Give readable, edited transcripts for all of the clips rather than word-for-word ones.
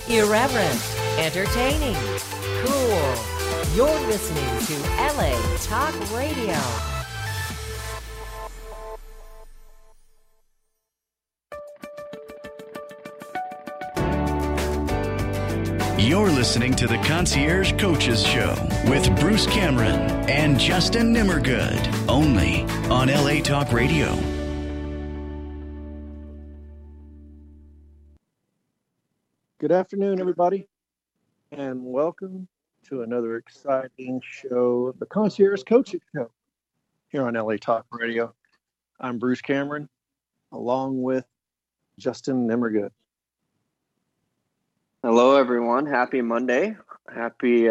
Irreverent, entertaining, cool. You're listening to LA Talk Radio. You're listening to the Concierge Coaches Show with Bruce Cameron and Justin Nimmergood, only on LA Talk Radio. Good afternoon, everybody, and welcome to another exciting show, the Concierge Coaches Show, here on LA Talk Radio. I'm Bruce Cameron, along with Justin Nimmergood. Hello, everyone. Happy Monday. Happy,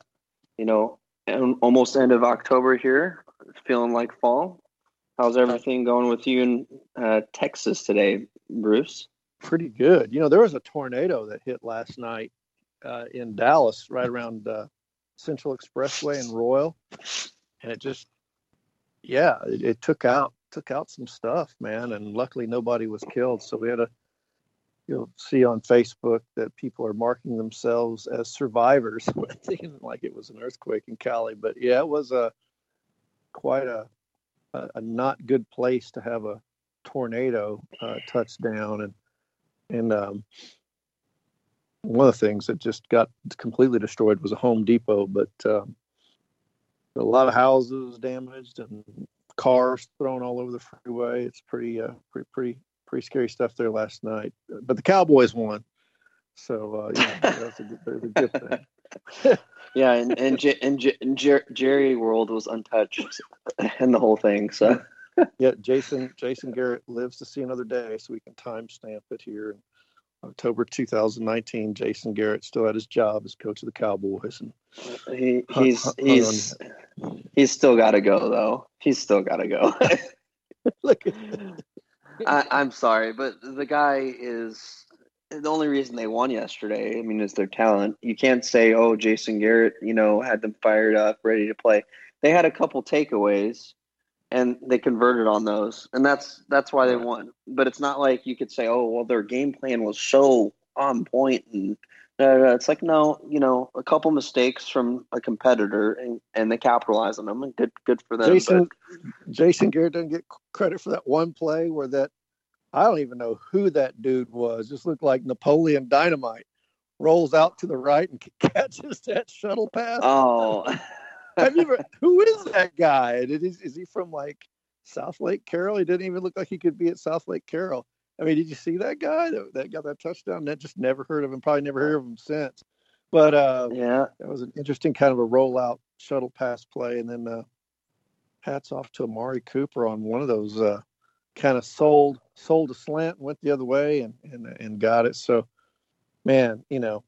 almost end of October here. It's feeling like fall. How's everything going with you in Texas today, Bruce? Pretty good. You know, there was a tornado that hit last night in Dallas, right around Central Expressway and Royal, and it just, it took out some stuff, man. And luckily, nobody was killed. So we had You'll see on Facebook that people are marking themselves as survivors, thinking like it was an earthquake in Cali. But yeah, it was quite a not good place to have a tornado touch down. And one of the things that just got completely destroyed was a Home Depot. But a lot of houses damaged and cars thrown all over the freeway. It's pretty scary stuff there last night, but the Cowboys won, so that's a good thing. Yeah, and Jerry World was untouched, and the whole thing. So yeah, Jason Garrett lives to see another day, so we can timestamp it here in October 2019. Jason Garrett still had his job as coach of the Cowboys, and he's still got to go though. He's still got to go. Look. I'm sorry, but the guy is the only reason they won yesterday. I mean, is their talent. You can't say, "Oh, Jason Garrett, had them fired up, ready to play." They had a couple takeaways, and they converted on those, and that's why they won. But it's not like you could say, "Oh, well, their game plan was so on point." And it's like, no, a couple mistakes from a competitor, and they capitalize on them, and good for them. Jason Garrett doesn't get credit for that one play where I don't even know who that dude was. Just looked like Napoleon Dynamite. Rolls out to the right and catches that shuttle pass. Oh, who is that guy? Is he from like South Lake Carroll? He didn't even look like he could be at South Lake Carroll. I mean, did you see that guy that got that touchdown? That just never heard of him. Probably never heard of him since. But that was an interesting kind of a rollout shuttle pass play. And then hats off to Amari Cooper on one of those kind of sold a slant and went the other way and got it. So, man,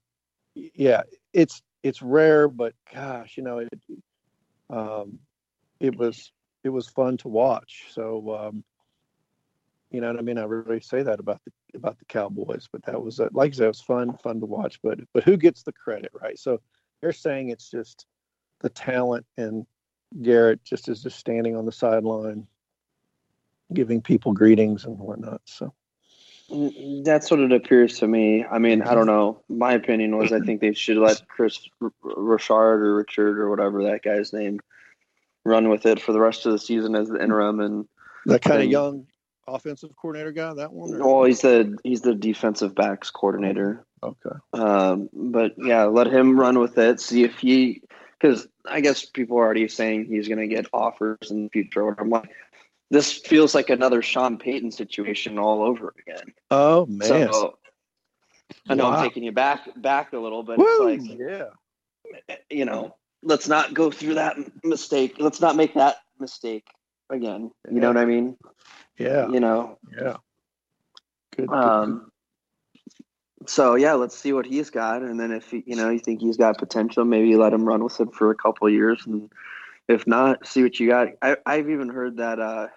it's rare, but gosh, it was fun to watch. So. You know what I mean? I really say that about the Cowboys, but that was like I said, it was fun to watch. But who gets the credit, right? So they're saying it's just the talent, and Garrett just is just standing on the sideline, giving people greetings and whatnot. So that's what it appears to me. I mean, I don't know. My opinion was I think they should let Chris Richard or Richard or whatever that guy's name run with it for the rest of the season as the interim, and that kind of young offensive coordinator guy, that one? Well, he's the defensive backs coordinator. Okay. But yeah, let him run with it. See if because I guess people are already saying he's going to get offers in the future. I'm like, this feels like another Sean Payton situation all over again. Oh man. So I know I'm taking you back a little, but Woo, it's like, let's not go through that mistake. Let's not make that mistake again. You know what I mean? Yeah. Yeah. Good. So yeah, let's see what he's got, and then if you think he's got potential, maybe let him run with it for a couple of years, and if not, see what you got. I've even heard that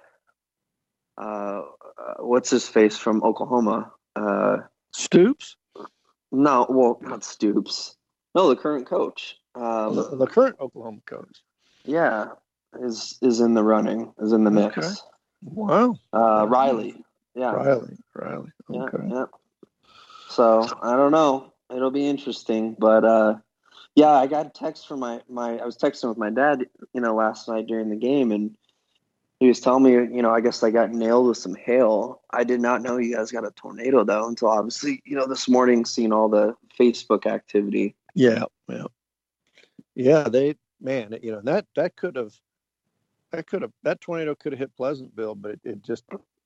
what's his face from Oklahoma? Stoops? No, well, not Stoops. No, the current coach. The current Oklahoma coach. Yeah, is in the running, is in the mix. Okay. Wow. Riley. Yeah. Riley. Okay. Yeah. So I don't know. It'll be interesting, but yeah, I got a text from my I was texting with my dad, last night during the game, and he was telling me, I guess I got nailed with some hail. I did not know you guys got a tornado though until obviously, this morning seeing all the Facebook activity. Yeah. They, man, that tornado could have hit Pleasantville, but it just,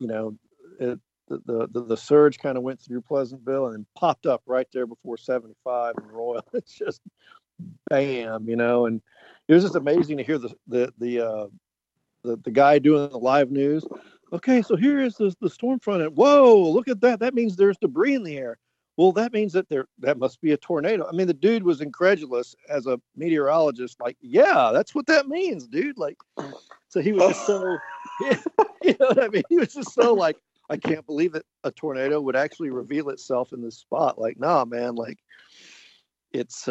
the surge kind of went through Pleasantville and then popped up right there before 75 in Royal. It's just bam, and it was just amazing to hear the guy doing the live news. Okay, so here is the storm front, and whoa, look at that. That means there's debris in the air. Well, that means that that must be a tornado. I mean, the dude was incredulous as a meteorologist. Like, yeah, that's what that means, dude. Like, so he was just so, you know what I mean? He was just so like, I can't believe that a tornado would actually reveal itself in this spot. Like, nah, man, like it's,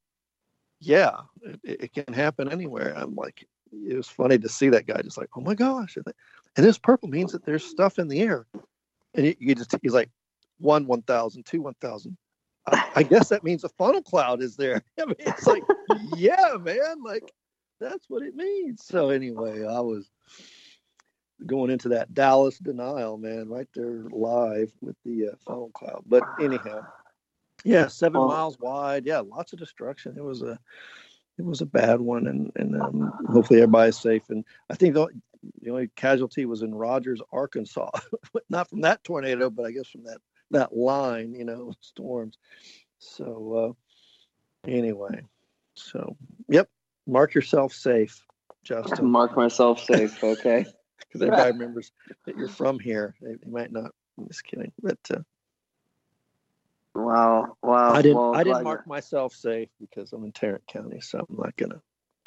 it can happen anywhere. I'm like, it was funny to see that guy just like, oh my gosh. And this purple means that there's stuff in the air. And he's like, 1,000, 2, 1,000. I guess that means a funnel cloud is there. I mean, it's like, yeah, man, like that's what it means. So anyway, I was going into that Dallas denial, man, right there live with the funnel cloud. But anyhow, yeah, 7 miles wide. Yeah, lots of destruction. It was a bad one, and hopefully everybody's safe. And I think the only casualty was in Rogers, Arkansas. Not from that tornado, but I guess from that line, storms. So anyway, yep, mark yourself safe, Justin. Mark myself safe, okay. Because everybody remembers that you're from here. They might not. I'm just kidding, but wow. I didn't mark myself safe because I'm in Tarrant County, so I'm not gonna,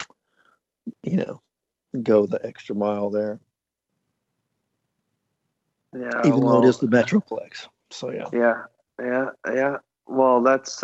go the extra mile there. Yeah, even though it is the Metroplex. So yeah. Well, that's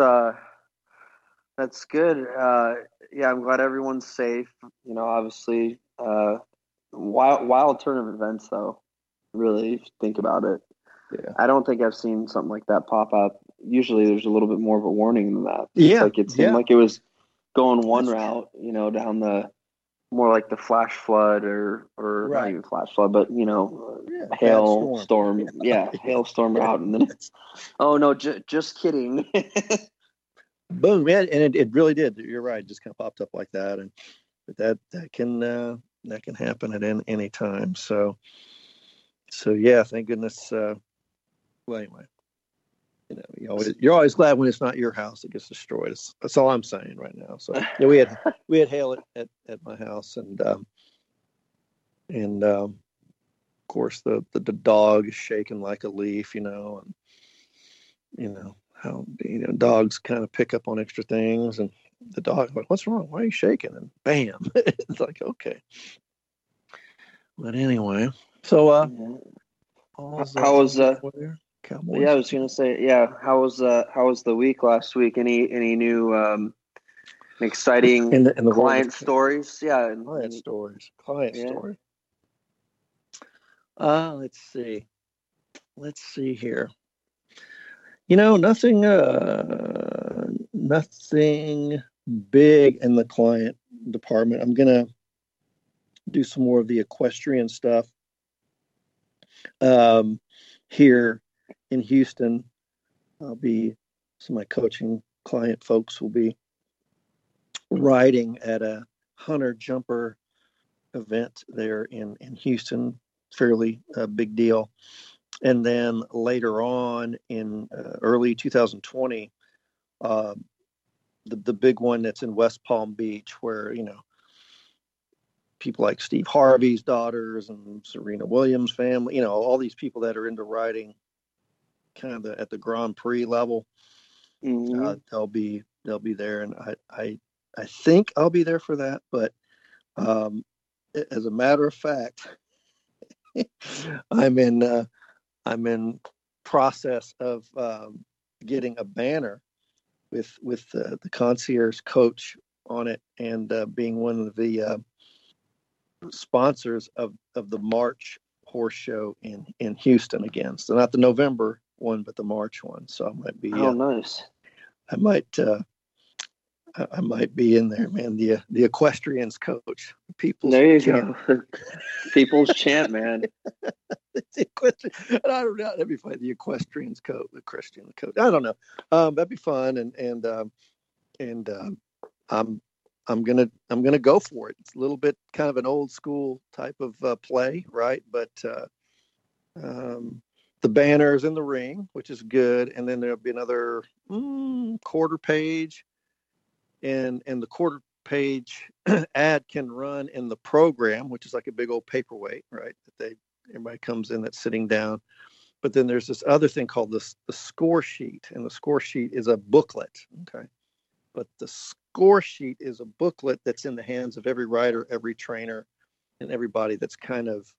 good. I'm glad everyone's safe. Obviously, wild turn of events, though. Really, if you think about it. Yeah. I don't think I've seen something like that pop up. Usually, there's a little bit more of a warning than that. Yeah, it seemed like it was going one route, down the more like the flash flood or right. Not even flash flood, but hail storm. Yeah, hailstorm route, and then it's just kidding. Boom, man, and it really did. You're right. It just kind of popped up like that, and that can happen at any time. So yeah, thank goodness. Well, anyway, you're always glad when it's not your house that gets destroyed. That's all I'm saying right now. So yeah, we had hail at my house, and of course the dog is shaking like a leaf, and how dogs kind of pick up on extra things, and the dog like, what's wrong? Why are you shaking? And bam, it's like okay. But anyway, so how was Cowboys? Yeah, I was gonna say, how was the week last week? Any new exciting in the client stories? Yeah, client stories. Let's see here. Nothing big in the client department. I'm gonna do some more of the equestrian stuff here in Houston. Some of my coaching client folks will be riding at a hunter jumper event there in Houston, fairly big deal. And then later on in early 2020, the big one that's in West Palm Beach, where people like Steve Harvey's daughters and Serena Williams' family, all these people that are into riding kind of at the Grand Prix level. Mm-hmm. They'll be there, and I think I'll be there for that. But as a matter of fact, I'm in process of getting a banner with the concierge coach on it, and being one of the sponsors of the March horse show in Houston again. So not the November one, but the March one. So I might be nice. I might be in there, man. The equestrians coach, people's There you champ. go. People's champ, man. The I don't know. That'd be fun. The equestrians coach, the Christian coach. I don't know. That'd be fun, and I'm gonna go for it. It's a little bit kind of an old school type of play, right? But the banners in the ring, which is good, and then there'll be another quarter page, and the quarter page ad can run in the program, which is like a big old paperweight, right? That everybody comes in that's sitting down. But then there's this other thing called the score sheet, and the score sheet is a booklet, okay? But the score sheet is a booklet that's in the hands of every rider, every trainer, and everybody that's kind of,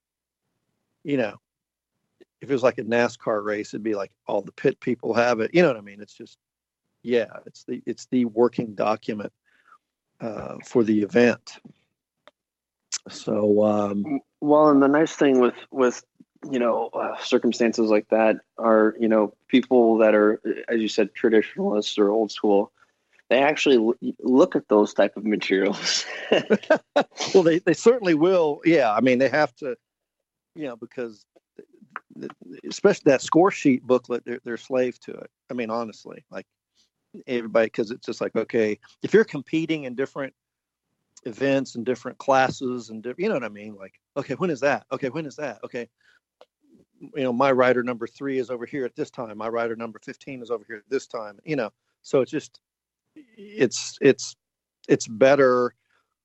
if it was like a NASCAR race, it'd be like all the pit people have it. You know what I mean? It's just, it's the working document for the event. So, well, and the nice thing with circumstances like that are, people that are, as you said, traditionalists or old school, they actually look at those type of materials. Well, they certainly will. Yeah. I mean, they have to, because especially that score sheet booklet, they're slave to it. I mean, honestly, like everybody, because it's just like, okay, if you're competing in different events and different classes and you know what I mean? Like, okay, when is that? Okay, when is that? Okay, my rider number 3 is over here at this time. My rider number 15 is over here at this time. So it's just it's better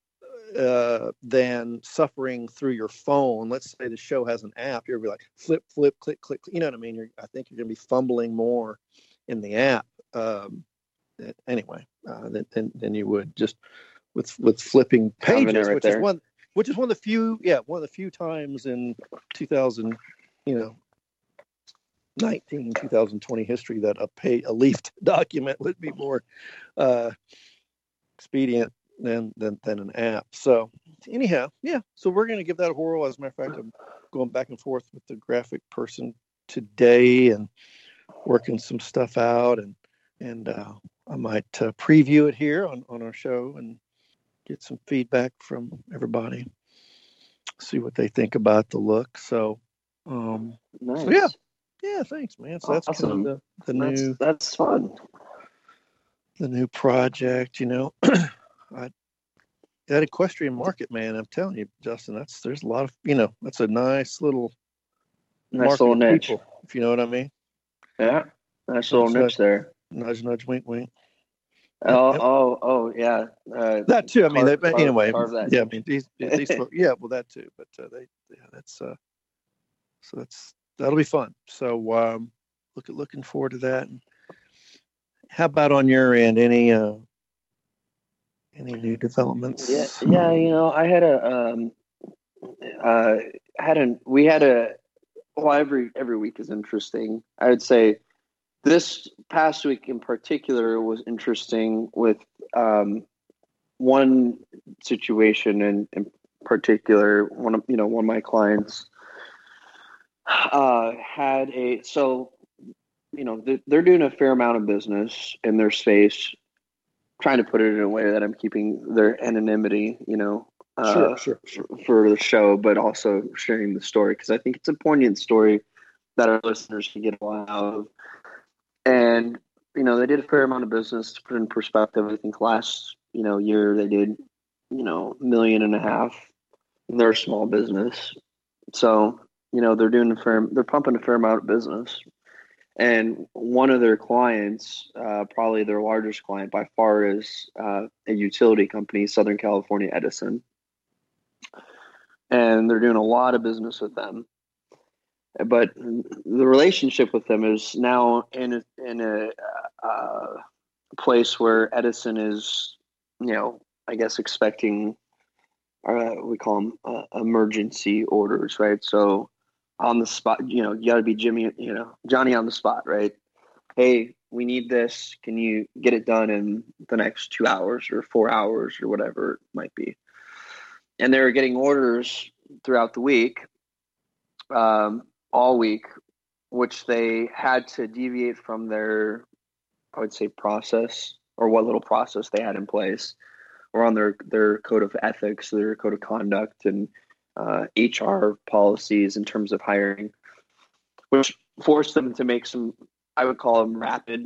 than suffering through your phone. Let's say the show has an app. You'll be like flip, click, click. You know what I mean? I think you're going to be fumbling more in the app anyway than you would just with flipping pages, right which is one of the few times in 2020 history that a leafed document would be more expedient than an app. So anyhow, so we're going to give that a whirl. As a matter of fact, I'm going back and forth with the graphic person today and working some stuff out, and I might preview it here on our show and get some feedback from everybody, see what they think about the look. So nice. So yeah, thanks, man. So that's awesome. Kind of that's fun. The new project, that equestrian market, man, I'm telling you, Justin, there's a lot of, that's a nice little niche, people, if you know what I mean. Yeah, nice little niche there. Nudge, nudge, wink, wink. Oh, yeah. That too. I mean, anyway. That yeah, I mean, these well, that too. But that'll be fun. So looking forward to that. And how about on your end? Any new developments? Yeah. I had every week is interesting. I would say this past week in particular was interesting with one situation in particular. One of my clients they're doing a fair amount of business in their space, trying to put it in a way that I'm keeping their anonymity, sure. for the show, but also sharing the story because I think it's a poignant story that our listeners can get a lot out of. And, they did a fair amount of business. To put in perspective, I think last, year they did, $1.5 million in their small business. So, they're pumping a fair amount of business. And one of their clients, probably their largest client by far, is a utility company, Southern California Edison. And they're doing a lot of business with them. But the relationship with them is now in a place where Edison is, I guess expecting, we call them emergency orders, right? So on the spot, you got to be Johnny on the spot, right? Hey, we need this. Can you get it done in the next 2 hours or 4 hours or whatever it might be? And they're getting orders throughout the week. All week, which they had to deviate from their I would say, process, or what little process they had in place, or on their code of ethics, their code of conduct, and HR policies in terms of hiring, which forced them to make some, I would call them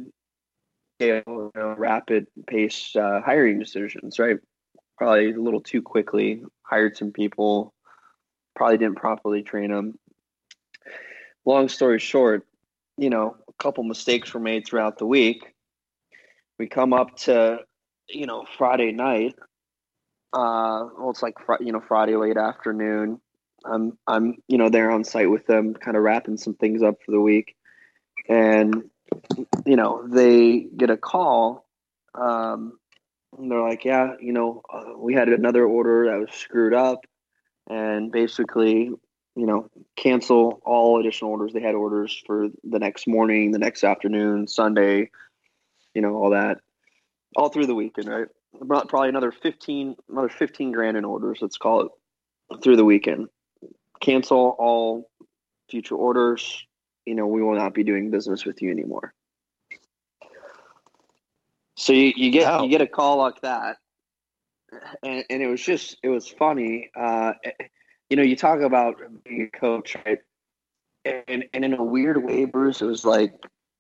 rapid pace hiring decisions, right? Probably a little too quickly, hired some people, probably didn't properly train them. Long story short, a couple mistakes were made throughout the week. We come up to, Friday night. It's like, Friday late afternoon. I'm there on site with them, kind of wrapping some things up for the week. And, they get a call. And they're like, yeah, we had another order that was screwed up, and basically, cancel all additional orders. They had orders for the next morning, the next afternoon, Sunday, all that, all through the weekend, right? Probably another 15 grand in orders, let's call it, through the weekend. Cancel all future orders. We will not be doing business with you anymore. So you get a call like that, and it was funny. You talk about being a coach, right? And in a weird way, Bruce, it was like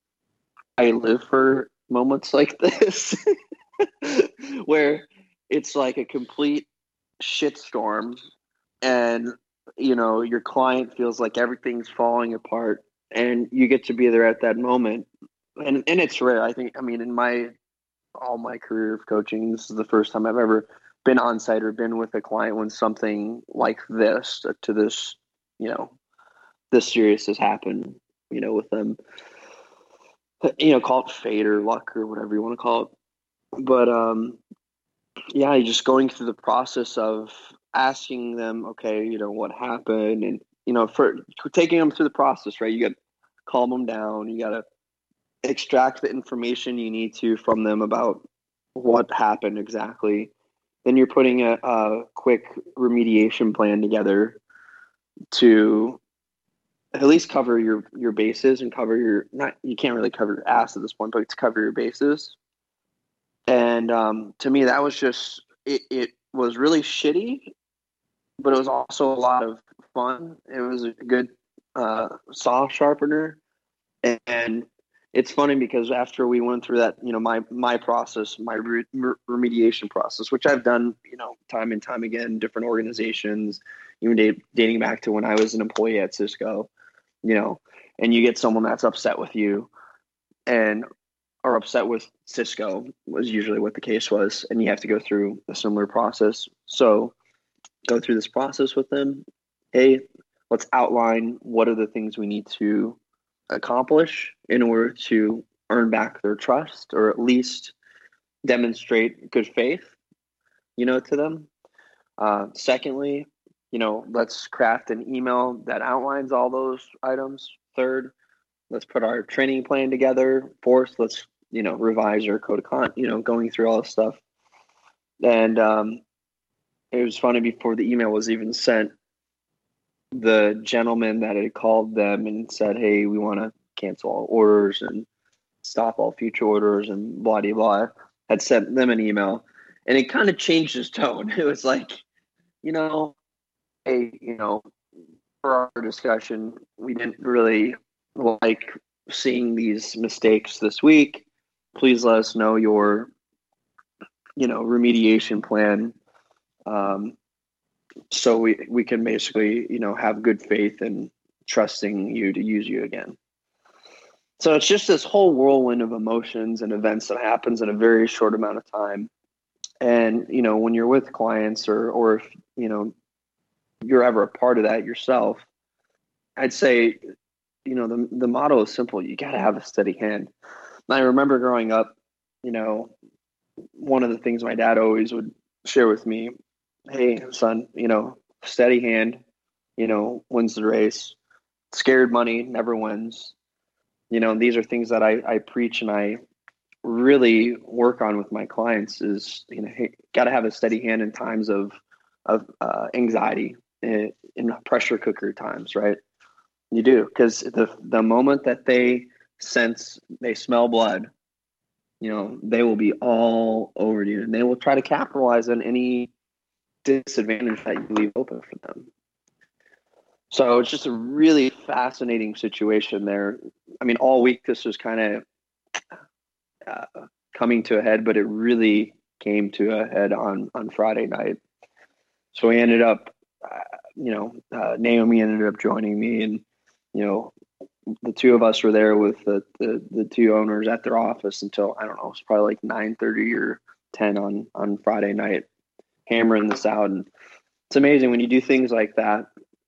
I live for moments like this, where it's like a complete shitstorm, and your client feels like everything's falling apart, and you get to be there at that moment. And it's rare. I think, in all my career of coaching, this is the first time I've ever been on site or been with a client when something like this, to this, this serious has happened, with them. Call it fate or luck or whatever you want to call it. But you're just going through the process of asking them, okay, what happened, and for taking them through the process, right? You got to calm them down. You got to extract the information you need to from them about what happened exactly. Then you're putting a quick remediation plan together to at least cover your bases and cover you can't really cover your ass at this point, but to cover your bases. And to me, that was just, it was really shitty, but it was also a lot of fun. It was a good saw sharpener. And it's funny because after we went through that, my process, my remediation process, which I've done, time and time again, different organizations, even dating back to when I was an employee at Cisco, and you get someone that's upset with you or upset with Cisco, was usually what the case was. And you have to go through a similar process. So go through this process with them. Hey, let's outline what are the things we need to accomplish in order to earn back their trust, or at least demonstrate good faith, to them. Secondly, let's craft an email that outlines all those items. Third, let's put our training plan together. Fourth, let's, revise our code of conduct, going through all this stuff. And it was funny, before the email was even sent, the gentleman that had called them and said, hey, we want to cancel all orders and stop all future orders and blah, blah, blah, had sent them an email. And it kind of changed his tone. It was like, hey, for our discussion, we didn't really like seeing these mistakes this week. Please let us know your, remediation plan. So we can basically, have good faith and trusting you to use you again. So it's just this whole whirlwind of emotions and events that happens in a very short amount of time. And, when you're with clients or if, you're ever a part of that yourself, I'd say, the motto is simple. You got to have a steady hand. And I remember growing up, one of the things my dad always would share with me, hey, son, steady hand, wins the race. Scared money never wins. These are things that I preach and I really work on with my clients is, hey, got to have a steady hand in times of anxiety, in pressure cooker times, right? You do, because the moment that they smell blood, they will be all over you, and they will try to capitalize on any disadvantage that you leave open for them. So it's just a really fascinating situation there. I mean, all week this was kind of coming to a head, but it really came to a head on Friday night. So we ended up, Naomi ended up joining me, and the two of us were there with the two owners at their office until, I don't know, it's probably like 9:30 or 10 on Friday night, hammering this out. And it's amazing when you do things like that,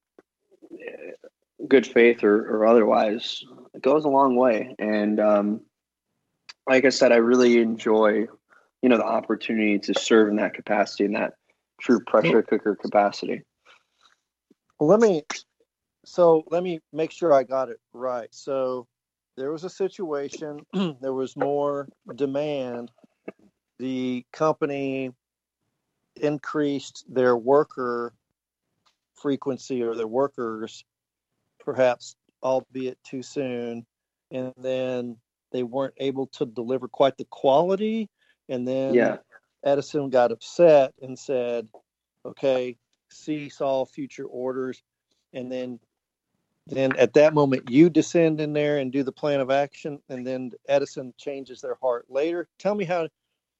good faith or otherwise, it goes a long way. And like I said, I really enjoy, the opportunity to serve in that capacity, in that true pressure cooker capacity. Well, let me make sure I got it right. So there was a situation, there was more demand. The company increased their worker frequency or their workers, perhaps, albeit too soon. And then they weren't able to deliver quite the quality. And then Edison got upset and said, okay, cease all future orders. And then at that moment, you descend in there and do the plan of action. And then Edison changes their heart later. Tell me how.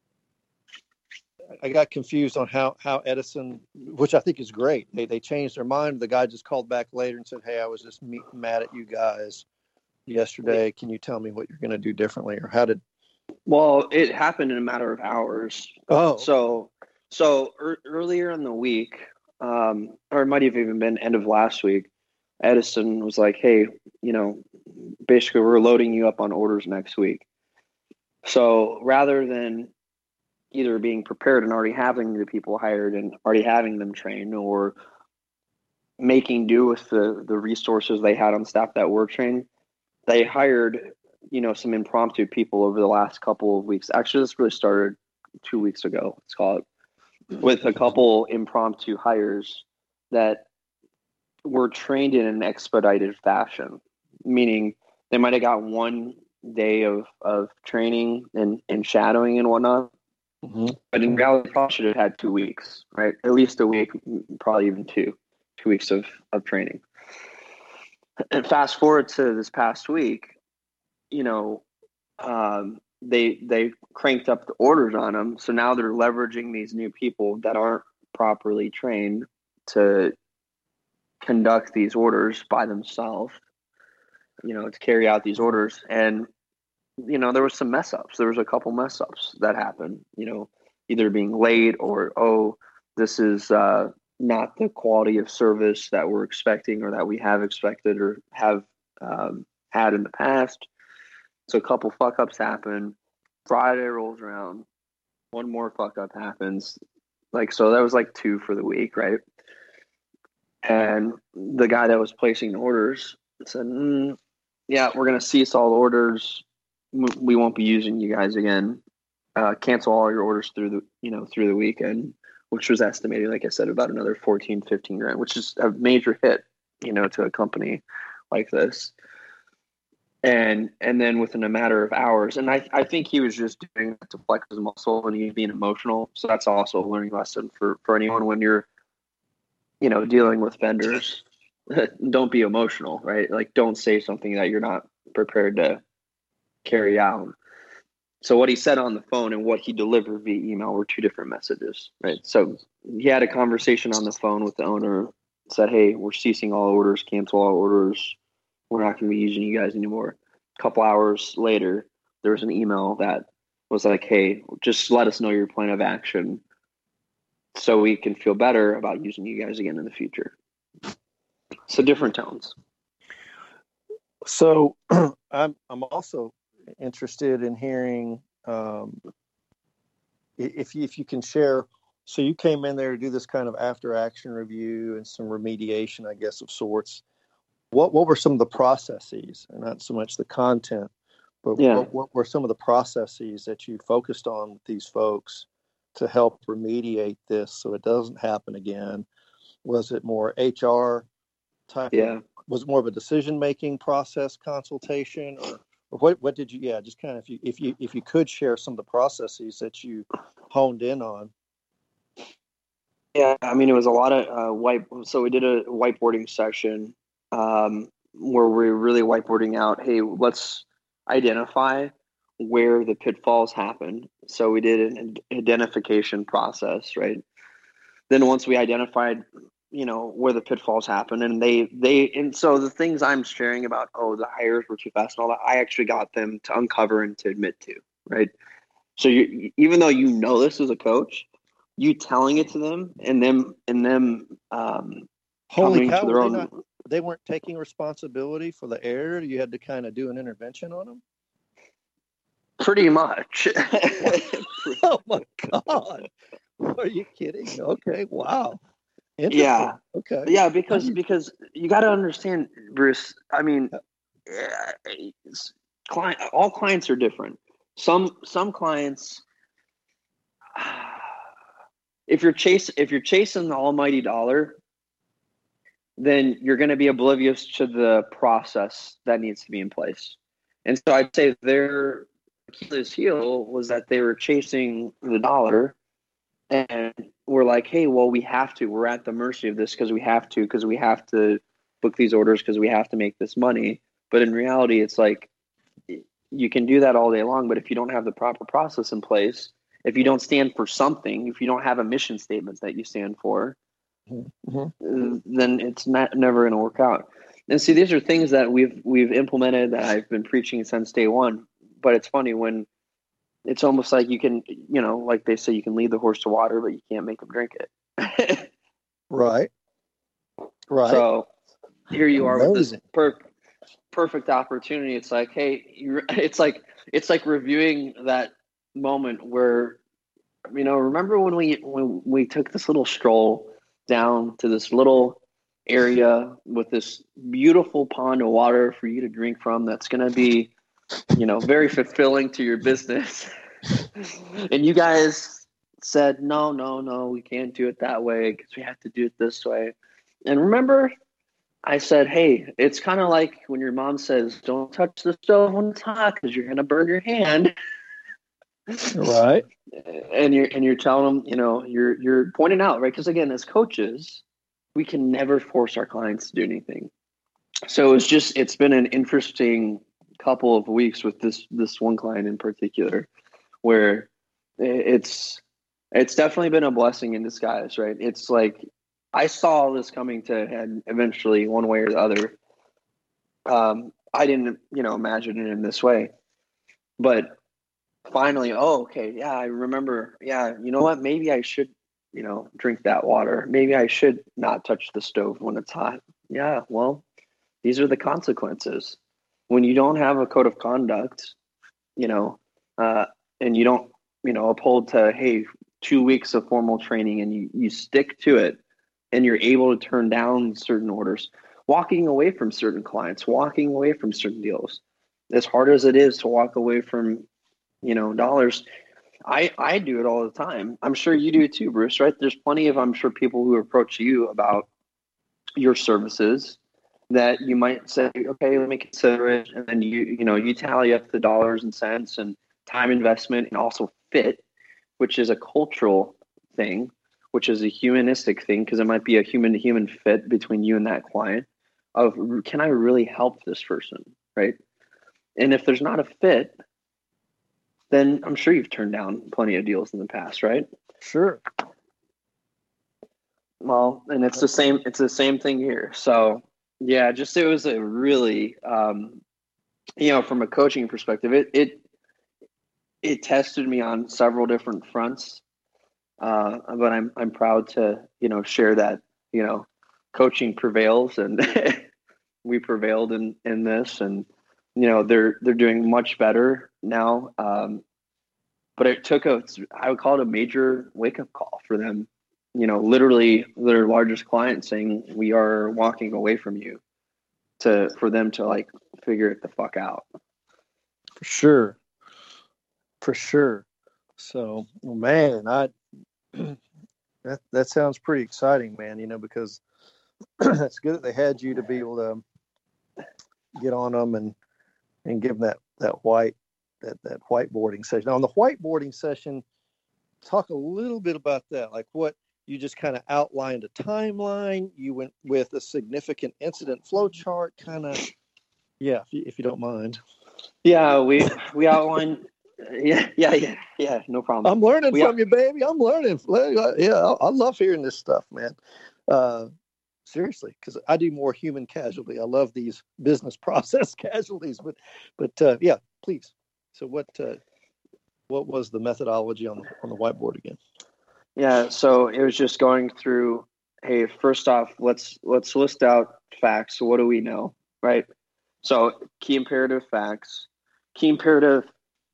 I got confused on how Edison, which I think is great. They changed their mind. The guy just called back later and said, hey, I was just mad at you guys yesterday. Can you tell me what you're going to do differently? Or how did? Well, it happened in a matter of hours. Oh, so earlier in the week, or it might have even been end of last week, Edison was like, hey, basically we're loading you up on orders next week. So rather than either being prepared and already having the people hired and already having them trained, or making do with the resources they had on staff that were trained, they hired, some impromptu people over the last couple of weeks. Actually, this really started 2 weeks ago, let's call it, with a couple impromptu hires that were trained in an expedited fashion, meaning they might have got 1 day of training and shadowing and whatnot. mm-hmm. But in reality, probably should have had 2 weeks, right? At least a week, probably even 2 weeks of training. And fast forward to this past week, they cranked up the orders on them. So now they're leveraging these new people that aren't properly trained to conduct these orders by themselves, to carry out these orders. And there was some mess ups. There was a couple mess ups that happened, either being late or, this is not the quality of service that we're expecting or that we have expected or have had in the past. So a couple fuck ups happen. Friday rolls around. One more fuck up happens. So that was 2 for the week, right? And the guy that was placing the orders said, yeah, we're going to cease all orders. We won't be using you guys again. Cancel all your orders through the weekend, which was estimated, like I said, about another 14, 15 grand, which is a major hit, to a company like this. And then within a matter of hours, and I think he was just doing that to flex his muscle and he's being emotional. So that's also a learning lesson for anyone when you're, dealing with vendors. Don't be emotional, right? Don't say something that you're not prepared to carry out. So what he said on the phone and what he delivered via email were 2 different messages, right? So he had a conversation on the phone with the owner, said, hey, we're ceasing all orders, cancel all orders. We're not going to be using you guys anymore. A couple hours later, there was an email that was like, hey, just let us know your plan of action so we can feel better about using you guys again in the future. So different tones. So I'm also interested in hearing if you can share. So you came in there to do this kind of after action review and some remediation, I guess, of sorts. What were some of the processes, and not so much the content, but what were some of the processes that you focused on with these folks to help remediate this so it doesn't happen again? Was it more HR type? Yeah. Was it more of a decision-making process consultation, What did you? Yeah, just kind of if you could share some of the processes that you honed in on. Yeah, I mean, it was a lot of So we did a whiteboarding session where we're really whiteboarding out. Hey, let's identify where the pitfalls happen. So we did an identification process, right? Then once we identified, where the pitfalls happen, and so the things I'm sharing about, the hires were too fast and all that, I actually got them to uncover and to admit to, right? So even though this as a coach, you telling it to them and them Holy coming cow! to their own. They weren't taking responsibility for the error. You had to kind of do an intervention on them. Pretty much. Oh my God! Are you kidding? Okay, wow. Yeah. Okay. Yeah, because you got to understand, Bruce. I mean, all clients are different. Some clients, if you're chasing the almighty dollar, then you're going to be oblivious to the process that needs to be in place. And so I'd say their Achilles heel was that they were chasing the dollar, and we're like, hey, well, we're at the mercy of this because we have to book these orders because we have to make this money. But in reality, it's like, you can do that all day long, but if you don't have the proper process in place, if you don't stand for something, if you don't have a mission statement that you stand for, then it's never going to work out. And see, these are things that we've implemented that I've been preaching since day one. But it's funny when it's almost like you can, like they say, you can lead the horse to water, but you can't make him drink it. Right. So here you are with Amazing. this perfect opportunity. It's like, hey, it's like reviewing that moment where, remember when we took this little stroll down to this little area with this beautiful pond of water for you to drink from that's going to be, very fulfilling to your business. And you guys said, no, we can't do it that way because we have to do it this way. And remember, I said, hey, it's kind of like when your mom says, don't touch the stove when it's hot because you're going to burn your hand. Right. And you're telling them, you're pointing out, right? Because again, as coaches, we can never force our clients to do anything. So it's been an interesting couple of weeks with this one client in particular, where it's definitely been a blessing in disguise, right? It's like I saw this coming to head eventually, one way or the other. I didn't, imagine it in this way, but finally, okay, yeah, I remember. Yeah, you know what? Maybe I should, drink that water. Maybe I should not touch the stove when it's hot. Yeah, well, these are the consequences. When you don't have a code of conduct, and you don't, uphold to, hey, 2 weeks of formal training and you stick to it and you're able to turn down certain orders, walking away from certain clients, walking away from certain deals, as hard as it is to walk away from, dollars. I do it all the time. I'm sure you do too, Bruce, right? There's plenty of, I'm sure, people who approach you about your services that you might say, okay, let me consider it. And then you tally up the dollars and cents and time investment and also fit, which is a cultural thing, which is a humanistic thing, because it might be a human to human fit between you and that client of, can I really help this person, right? And if there's not a fit, then I'm sure you've turned down plenty of deals in the past, right? Sure. Well, and it's the same thing here. So yeah, it was a really, from a coaching perspective, it tested me on several different fronts. But I'm proud to, share that, coaching prevails, and we prevailed in this, and, they're doing much better now. But it took I would call it a major wake up call for them. Literally their largest client saying, we are walking away from you, for them to like figure it the fuck out. For sure. So, man, that sounds pretty exciting, man, because it's good that they had you to be able to get on them and give them whiteboarding session. Now, on the whiteboarding session, talk a little bit about that. Like what you just kind of outlined a timeline. You went with a significant incident flow chart, kind of. Yeah, if you don't mind. Yeah, we outlined. Yeah. No problem. I'm learning from you, baby. I'm learning. Yeah, I love hearing this stuff, man. Seriously, because I do more human casualty. I love these business process casualties, but yeah, please. So what was the methodology on the whiteboard again? Yeah, so it was just going through. Hey, first off, let's list out facts. So what do we know, right? So key imperative facts, key imperative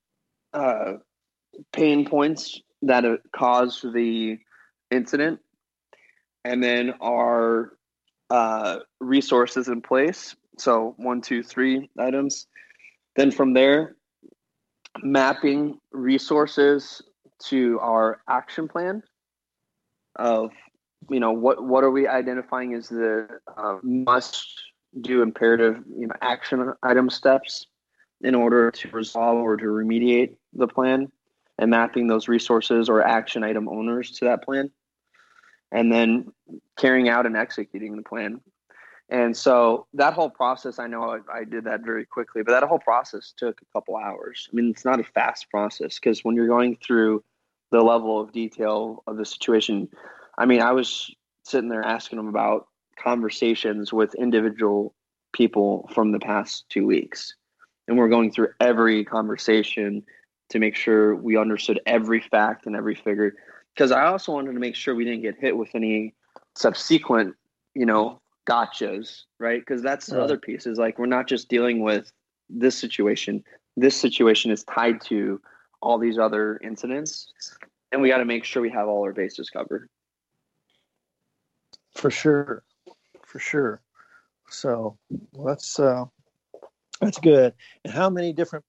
pain points that caused the incident, and then our resources in place. So 1, 2, 3 items. Then from there, mapping resources to our action plan of, what are we identifying as the must do imperative, action item steps in order to resolve or to remediate the plan, and mapping those resources or action item owners to that plan, and then carrying out and executing the plan. And so that whole process, I know I did that very quickly, but that whole process took a couple hours. I mean, it's not a fast process, because when you're going through the level of detail of the situation, I mean, I was sitting there asking them about conversations with individual people from the past 2 weeks. And we're going through every conversation to make sure we understood every fact and every figure. Because I also wanted to make sure we didn't get hit with any subsequent, gotchas, right? Because that's the other piece, is like, we're not just dealing with this situation. This situation is tied to all these other incidents, and we got to make sure we have all our bases covered. For sure. So that's good. And how many different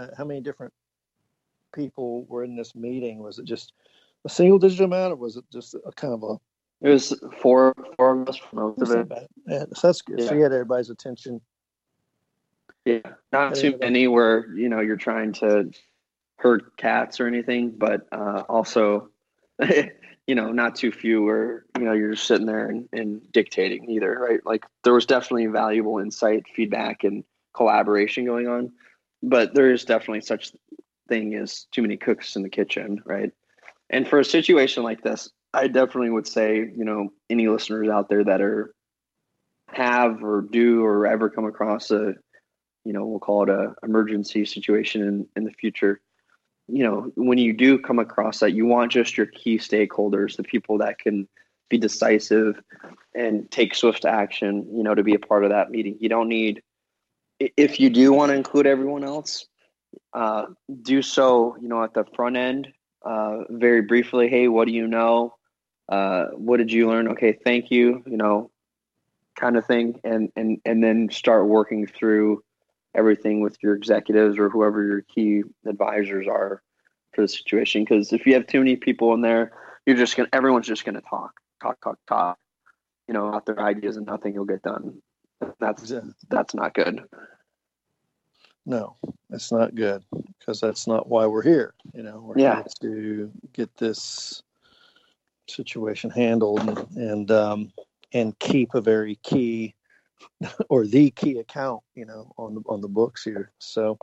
people were in this meeting? Was it just a single digit amount, or was it just a kind of a? It was four of us for most of it. Yeah, so that's good. Yeah. So you had everybody's attention. Yeah, not too many where you're trying to hurt cats or anything, but also not too few where you're just sitting there and dictating either, right? Like, there was definitely valuable insight, feedback, and collaboration going on, but there is definitely such thing as too many cooks in the kitchen, right? And for a situation like this, I definitely would say, any listeners out there that have or do or ever come across a, we'll call it a emergency situation in the future, when you do come across that, you want just your key stakeholders, the people that can be decisive and take swift action, to be a part of that meeting. You don't need, if you do want to include everyone else, do so, at the front end, very briefly. Hey, what do you know? What did you learn? Okay, thank you, kind of thing. And then start working through everything with your executives or whoever your key advisors are for the situation. Because if you have too many people in there, everyone's just gonna talk, out their ideas, and nothing will get done. That's not good. No, it's not good, because that's not why we're here. We're here to get this situation handled and keep a very key or the key account, on the books here. So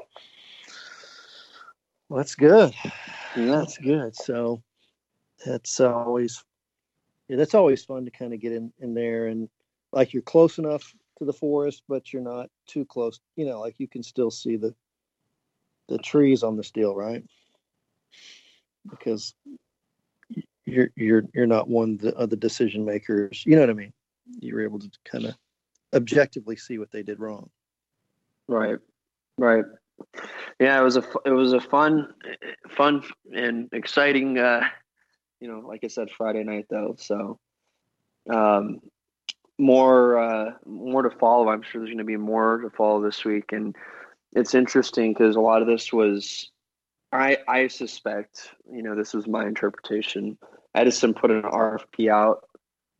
that's good. Yeah. That's good. So that's always fun to kind of get in there, and like, you're close enough to the forest, but you're not too close. Like, you can still see the trees on this deal, right? Because you're not one of the decision makers. You know what I mean? You're able to kind of objectively see what they did wrong. Right. Yeah, it was a fun and exciting, like I said, Friday night though. So, more to follow. I'm sure there's going to be more to follow this week, and it's interesting because a lot of this was, I suspect, this was my interpretation. Edison put an RFP out.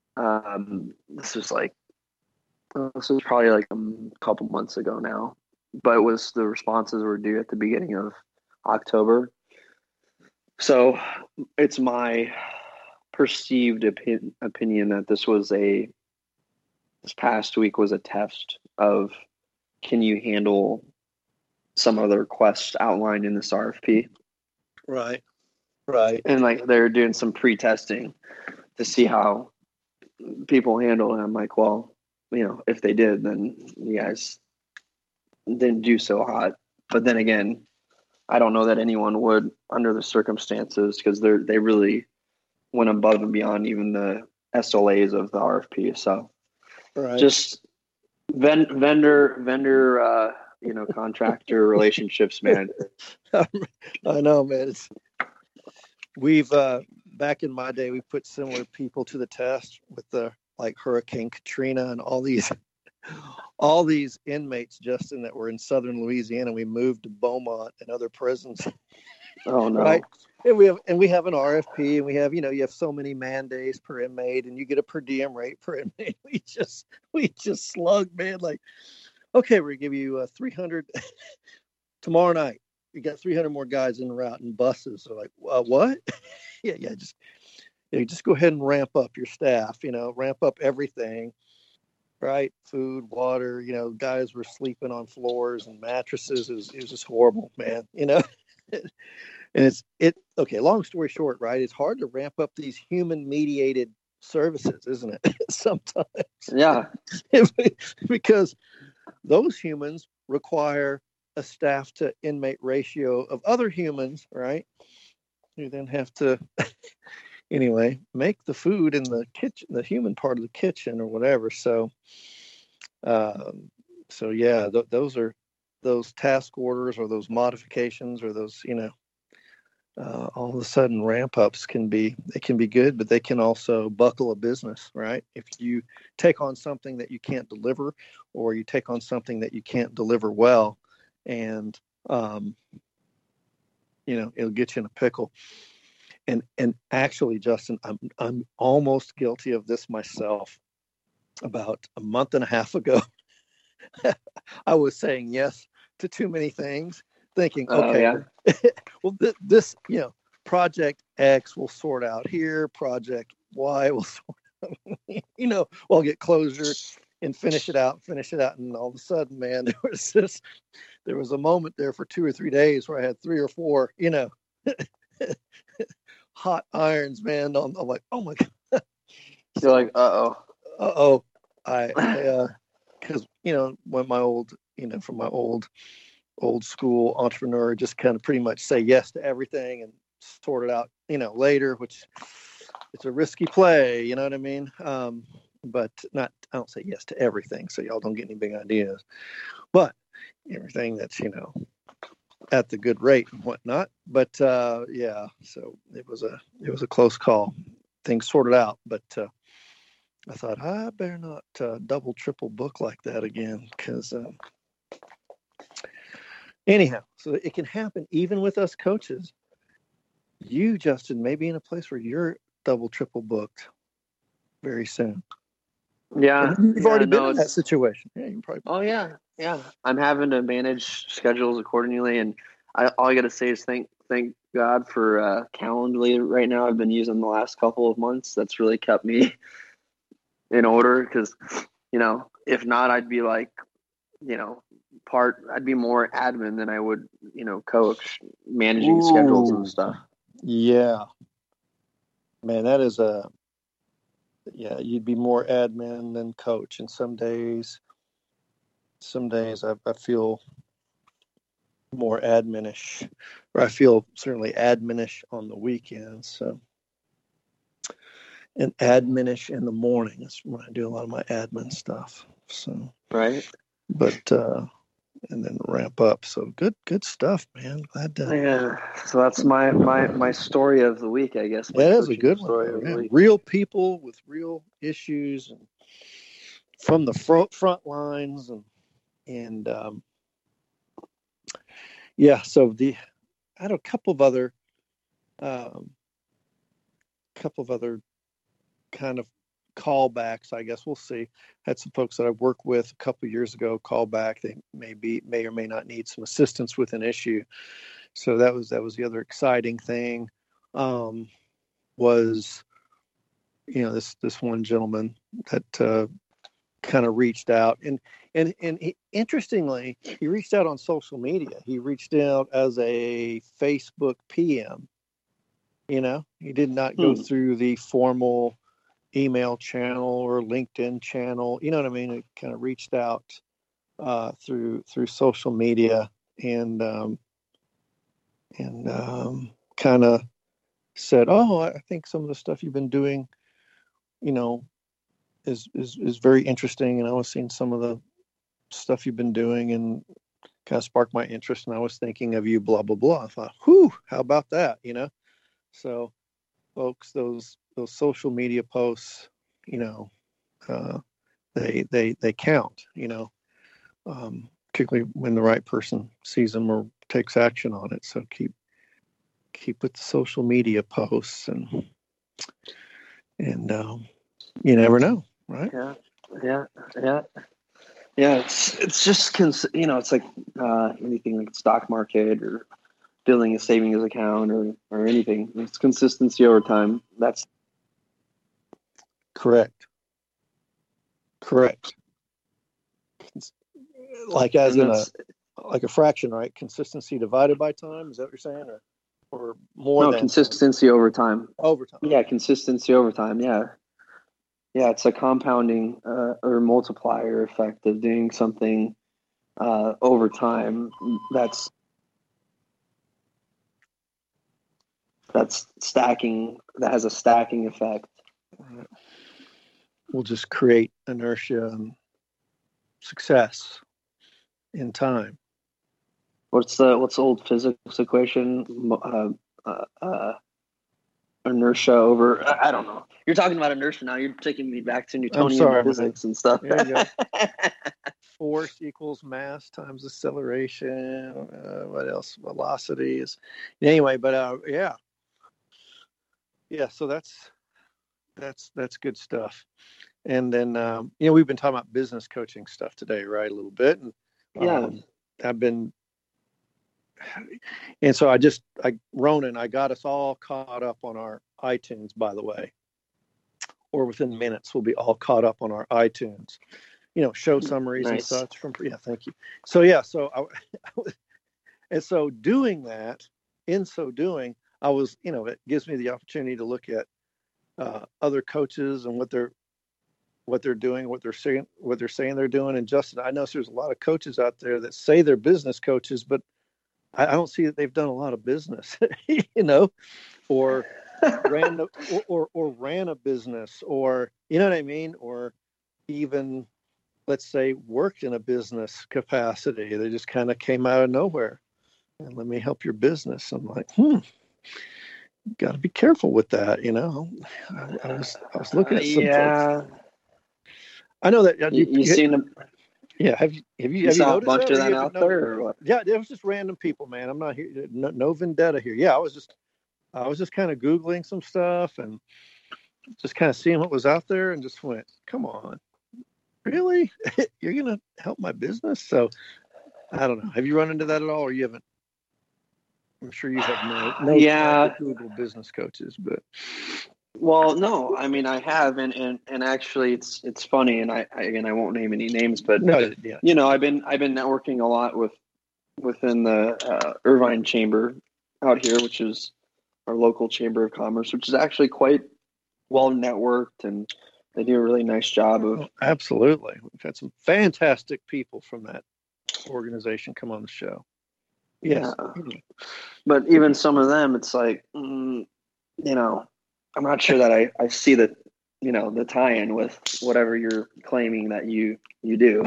This was probably like a couple months ago now, but the responses were due at the beginning of October. So it's my perceived opinion that this past week was a test of, can you handle some of the requests outlined in this RFP? Right. And like they're doing some pre-testing to see how people handle it. And I'm like, well, if they did, then you guys didn't do so hot. But then again, I don't know that anyone would under the circumstances, because they really went above and beyond even the SLAs of the RFP. So just vendor contractor relationships, man. I know, man. We've back in my day, we put similar people to the test with like Hurricane Katrina and all these inmates, Justin, that were in southern Louisiana. We moved to Beaumont and other prisons. Oh no! Right, and we have an RFP, and we have you have so many man days per inmate, and you get a per diem rate per inmate. We just slug, man. Like, okay, we're gonna give you 300 tomorrow night. You got 300 more guys in route and buses. So like, what? Just go ahead and ramp up your staff. Ramp up everything. Right, food, water. Guys were sleeping on floors and mattresses. It was just horrible, man. And okay. Long story short, right? It's hard to ramp up these human-mediated services, isn't it? Sometimes. Yeah. Because those humans require a staff to inmate ratio of other humans, right? You then have to anyway make the food in the kitchen, the human part of the kitchen or whatever. So yeah, those are those task orders or those modifications or those all of a sudden ramp ups can be good, but they can also buckle a business, right? If you take on something that you can't deliver, or you take on something that you can't deliver well, and it'll get you in a pickle. And actually, Justin, I'm almost guilty of this myself. About a month and a half ago, I was saying yes to too many things, thinking, okay, well, this project X will sort out here, project Y will sort out, we'll get closure and finish it out, and all of a sudden, man, there was a moment there for 2 or 3 days where I had 3 or 4, hot irons, man. I'm like, oh my god. You're like, uh-oh. I because when my old, from my old school entrepreneur, just kind of pretty much say yes to everything and sort it out, later, which it's a risky play, you know what I mean? But I don't say yes to everything, so y'all don't get any big ideas. But everything that's, at the good rate and whatnot. But yeah, so it was a close call. Things sorted out, but I thought I better not double, triple book like that again, because anyhow, so it can happen even with us coaches. You, Justin, may be in a place where you're double, triple booked very soon. Yeah, you've already been in that situation. Yeah, you probably. Oh yeah. I'm having to manage schedules accordingly, and all I got to say is thank God for Calendly right now. I've been using the last couple of months. That's really kept me in order, because if not, I'd be like I'd be more admin than I would coach, managing schedules and stuff. Yeah, man, that is you'd be more admin than coach, and some days I feel more adminish, or I feel certainly adminish on the weekends. So, and adminish in the morning. That's when I do a lot of my admin stuff. So, right. But and then ramp up. So good stuff, man. Glad to. Yeah. So that's my story of the week, I guess. That is a good one, man. Real people with real issues, and from the front lines, and yeah. So I had a couple of other kind of callbacks. I guess we'll see. Had some folks that I worked with a couple of years ago call back. They may or may not need some assistance with an issue. So that was the other exciting thing. Was this one gentleman that kind of reached out and interestingly, he reached out on social media. He reached out as a Facebook PM. He did not go through the formal email channel or LinkedIn channel. You know what I mean? It kind of reached out through social media and kind of said, "Oh, I think some of the stuff you've been doing, is very interesting, and I was seeing some of the stuff you've been doing and kind of sparked my interest, and I was thinking of you, blah blah blah." I thought, "Whew, how about that?" So, folks, those social media posts, they count. Particularly when the right person sees them or takes action on it. So keep with the social media posts, and you never know, right? Yeah. It's just it's like anything like stock market or building a savings account or anything. It's consistency over time. That's correct. Like as in a fraction, right? Consistency divided by time. Is that what you're saying, or more? No, consistency over time. Over time. Yeah, consistency over time. Yeah. It's a compounding or multiplier effect of doing something over time. That's stacking. That has a stacking effect. We'll just create inertia and success in time. What's the old physics equation? Inertia over. I don't know. You're talking about inertia now. You're taking me back to Newtonian physics and stuff. There you go. Force equals mass times acceleration. What else? Velocity is. Anyway, but yeah. So that's good stuff. And then we've been talking about business coaching stuff today, right? A little bit, and and so Ronan, I got us all caught up on our iTunes, by the way, or within minutes we'll be all caught up on our iTunes, show summaries and such thank you. So and so doing that, in so doing, I was, it gives me the opportunity to look at other coaches and what they're doing, what they're saying they're doing. And Justin, I know there's a lot of coaches out there that say they're business coaches, but I don't see that they've done a lot of business, or ran a business, or you know what I mean, or even, let's say, worked in a business capacity. They just kind of came out of nowhere and let me help your business. I'm like, got to be careful with that, I was looking at some folks. I know that you seen them. Yeah, have you saw a noticed bunch that, of that out there, or what? Yeah, it was just random people, man. I'm not here. No vendetta here. Yeah, I was just kind of Googling some stuff and just kind of seeing what was out there, and just went, "Come on, really? You're gonna help my business?" So I don't know. Have you run into that at all, or you haven't? I'm sure you have no Google business coaches, but. Well, no, I mean, I have, and actually it's funny, and I won't name any names, but I've been networking a lot within the Irvine Chamber out here, which is our local Chamber of Commerce, which is actually quite well networked, and they do a really nice job of. Absolutely, we've had some fantastic people from that organization come on the show. Yes, but even some of them, it's like, I'm not sure that I see the tie-in with whatever you're claiming that you do,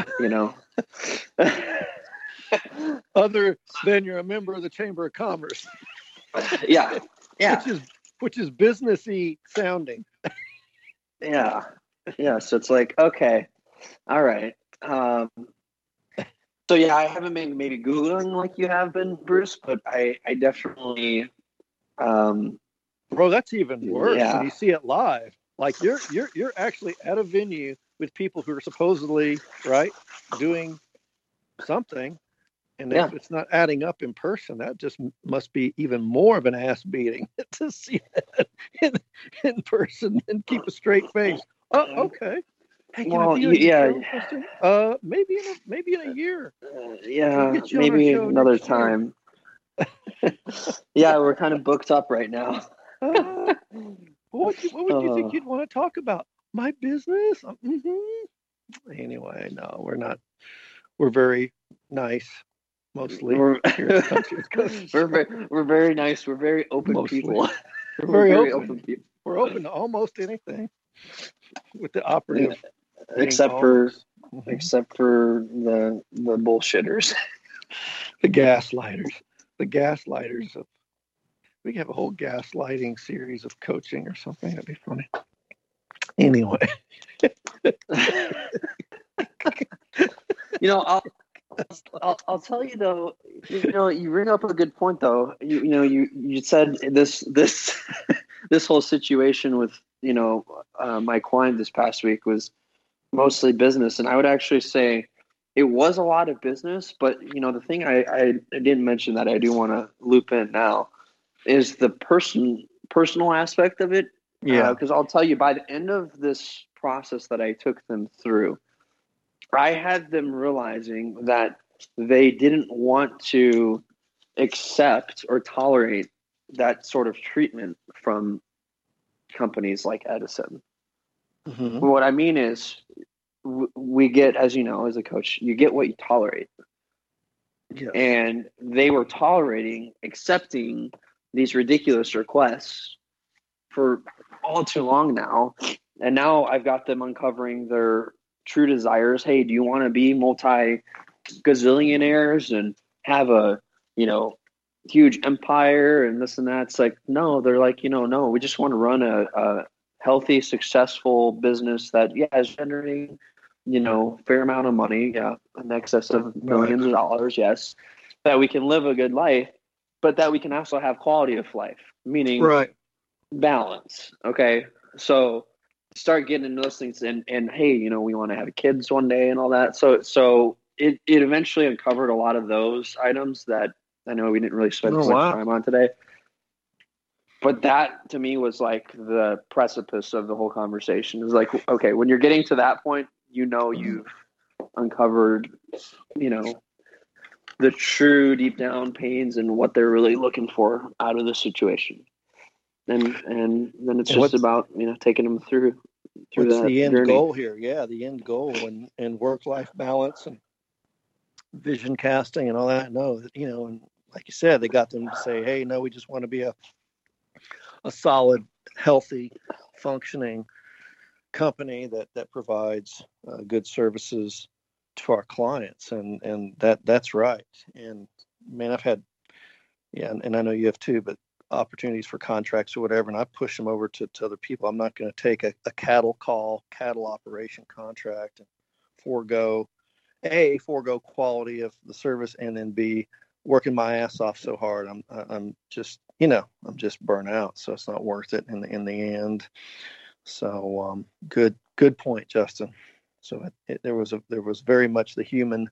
Other than you're a member of the Chamber of Commerce. Yeah. Which is businessy sounding. Yeah. So it's like, okay, all right. So I haven't been maybe Googling like you have been, Bruce, but I definitely. Bro, that's even worse when you see it live. Like you're actually at a venue with people who are supposedly right doing something, and if it's not adding up in person, that just must be even more of an ass beating to see that in person and keep a straight face. Oh, okay. Hey, can I be on your show, Justin? Maybe in a year. Maybe another time. Yeah, we're kind of booked up right now. What would you think you'd want to talk about? My business? Mm-hmm. Anyway, no, we're not. We're very nice, mostly. We're very nice. We're very open mostly. People. We're very open people. We're open to almost anything, with the operative. Except for the bullshitters, the gaslighters. We could have a whole gaslighting series of coaching or something. That'd be funny. Anyway, I'll tell you though. You bring up a good point though. You said this whole situation with my client this past week was mostly business, and I would actually say it was a lot of business. But the thing I didn't mention that I do want to loop in now is the personal aspect of it. Yeah, because I'll tell you, by the end of this process that I took them through, I had them realizing that they didn't want to accept or tolerate that sort of treatment from companies like Edison. Mm-hmm. What I mean is, we get, as you know, as a coach, you get what you tolerate. Yes. And they were accepting these ridiculous requests for all too long now. And now I've got them uncovering their true desires. Hey, do you want to be multi-gazillionaires and have a, huge empire and this and that? It's like, no, they're like, no, we just want to run a healthy, successful business that, is generating, fair amount of money, in excess of millions of dollars, yes, that we can live a good life, but that we can also have quality of life, meaning balance. Okay, so start getting into those things, and hey, we want to have kids one day and all that. So it eventually uncovered a lot of those items that I know we didn't really spend too much time on today. But that, to me, was like the precipice of the whole conversation. It was like, okay, when you're getting to that point, you've uncovered, the true deep down pains and what they're really looking for out of the situation. And then it's just about, taking them through what's that the end journey. goal here? Yeah, the end goal and work-life balance and vision casting and all that. No, and like you said, they got them to say, hey, no, we just want to be a solid, healthy, functioning company that provides good services to our clients, and that's right. And man, I've had, and I know you have too, but opportunities for contracts or whatever, and I push them over to other people. I'm not going to take a cattle operation contract and forego quality of the service, and then B, working my ass off so hard. I'm just burnt out, so it's not worth it in the end. So good point, Justin. So there was very much the human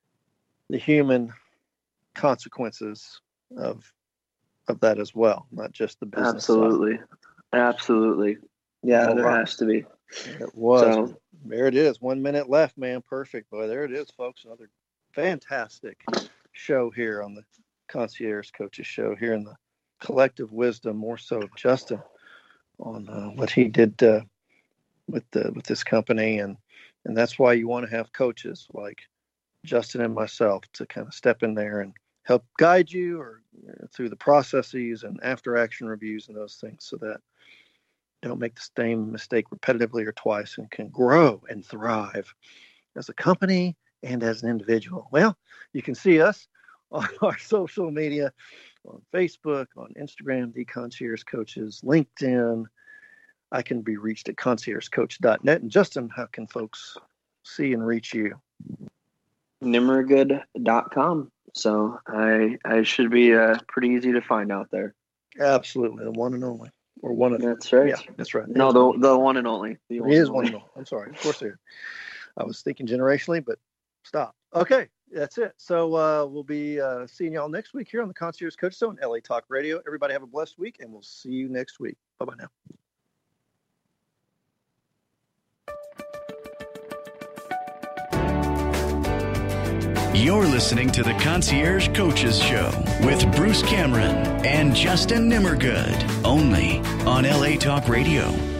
consequences of that as well, not just the business. Absolutely. Yeah, there has to be. It was. So, there it is. 1 minute left, man. Perfect, boy. There it is, folks. Another fantastic show here on the Concierge Coaches Show here in the collective wisdom, more so of Justin, on what he did with this company, and that's why you want to have coaches like Justin and myself to kind of step in there and help guide you or through the processes and after action reviews and those things, so that you don't make the same mistake repetitively or twice and can grow and thrive as a company and as an individual. Well, you can see us on our social media, on Facebook, on Instagram, The Concierge Coaches, LinkedIn. I can be reached at conciergecoach.net. And Justin, how can folks see and reach you? Nimmergood.com. So I should be pretty easy to find out there. Absolutely. The one and only. or one of. That's right. Yeah, that's right. No, the one and only. He is one and only. I'm sorry. Of course, I was thinking generationally, but stop. Okay, that's it. So we'll be seeing y'all next week here on the Concierge Coach Show on LA Talk Radio. Everybody have a blessed week, and we'll see you next week. Bye-bye now. You're listening to the Concierge Coaches Show with Bruce Cameron and Justin Nimmergood, only on LA Talk Radio.